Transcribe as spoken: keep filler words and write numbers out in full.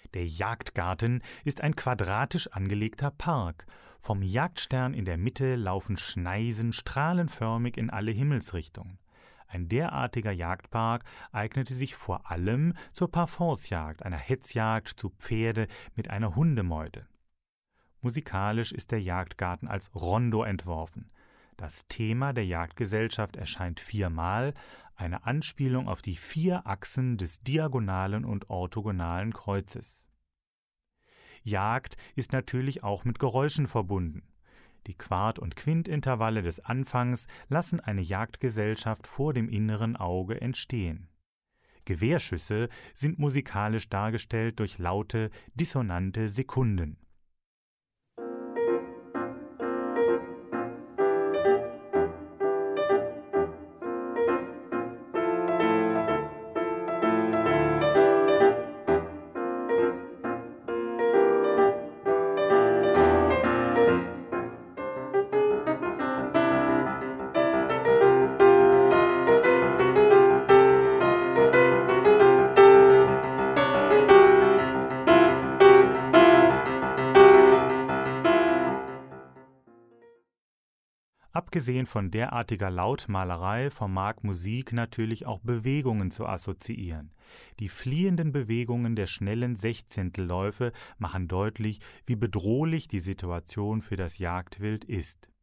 Der Jagdgarten ist ein quadratisch angelegter Park. Vom Jagdstern in der Mitte laufen Schneisen strahlenförmig in alle Himmelsrichtungen. Ein derartiger Jagdpark eignete sich vor allem zur Parforcejagd, einer Hetzjagd zu Pferde mit einer Hundemeute. Musikalisch ist der Jagdgarten als Rondo entworfen. Das Thema der Jagdgesellschaft erscheint viermal, eine Anspielung auf die vier Achsen des diagonalen und orthogonalen Kreuzes. Jagd ist natürlich auch mit Geräuschen verbunden. Die Quart- und Quintintervalle des Anfangs lassen eine Jagdgesellschaft vor dem inneren Auge entstehen. Gewehrschüsse sind musikalisch dargestellt durch laute, dissonante Sekunden. Abgesehen von derartiger Lautmalerei vermag Musik natürlich auch Bewegungen zu assoziieren. Die fliehenden Bewegungen der schnellen Sechzehntelläufe machen deutlich, wie bedrohlich die Situation für das Jagdwild ist.